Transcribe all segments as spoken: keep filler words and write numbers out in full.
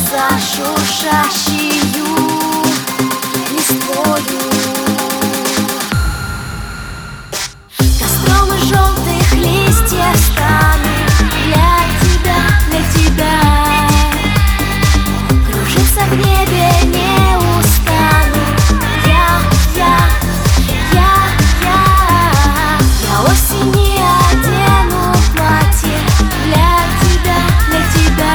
за шуршащую листвою. Костром из желтых листьев стану для тебя, для тебя. Кружиться в небе не устану. Я, я, я, я. Я осени одену платье для тебя, для тебя.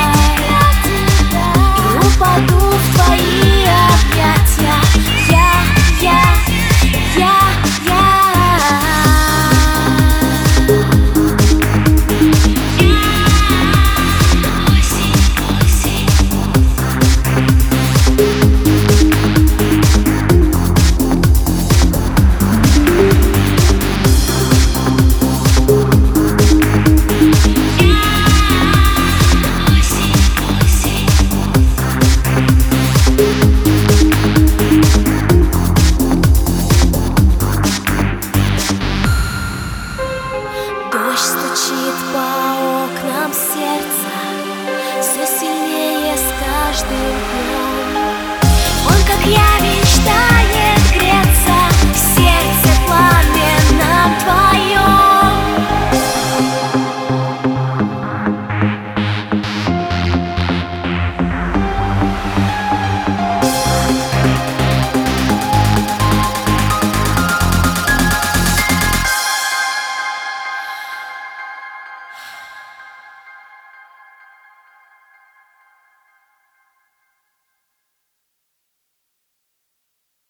И упаду в твои объятия. Я, я, я, я. Дождь стучит по окнам сердца все сильнее с каждым днем.